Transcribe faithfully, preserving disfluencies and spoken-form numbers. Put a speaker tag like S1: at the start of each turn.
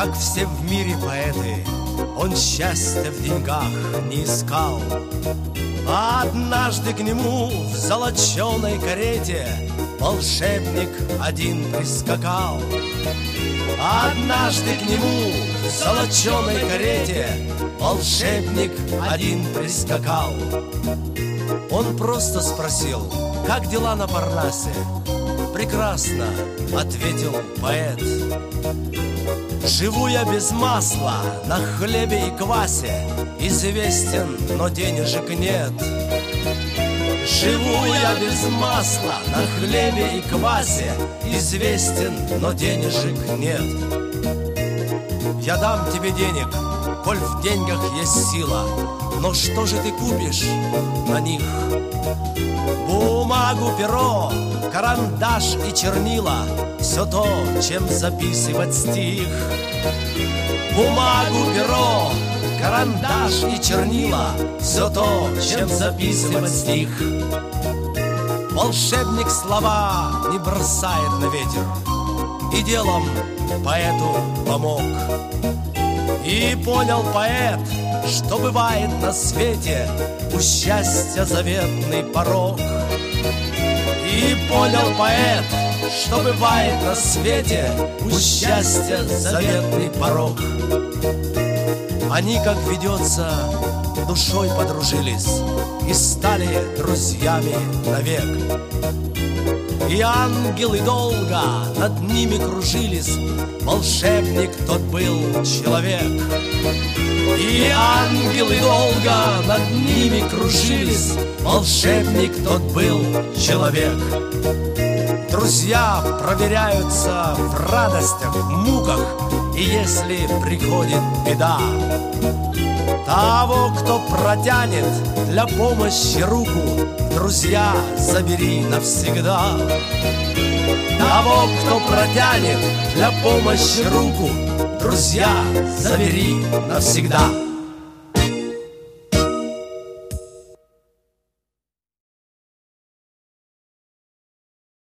S1: Как все в мире поэты, он счастья в деньгах не искал. А однажды к нему в золоченой карете волшебник один прискакал. А однажды к нему в золоченой карете волшебник один прискакал. Он просто спросил: как дела на Парнасе? Прекрасно, ответил поэт. Живу я без масла, на хлебе и квасе, известен, но денежек нет. Живу я без масла, на хлебе и квасе, известен, но денежек нет. Я дам тебе денег, коль в деньгах есть сила, но что же ты купишь на них? Бумагу, перо, карандаш и чернила, все то, чем записывать стих. Бумагу, перо, карандаш и чернила, все то, чем записывать стих. Волшебник слова не бросает на ветер и делом поэту помог. И понял поэт, что бывает на свете у счастья заветный порог. И понял поэт, что бывает на свете у счастья заветный порог. Они, как ведется, душой подружились и стали друзьями навек. И ангелы долго над ними кружились, волшебник тот был человек. И ангелы долго над ними кружились, волшебник тот был человек. Друзья проверяются в радостях, в муках, и если приходит беда, того, кто протянет для помощи руку, друзья, забери навсегда. Того, кто протянет для помощи руку, друзья, забери навсегда.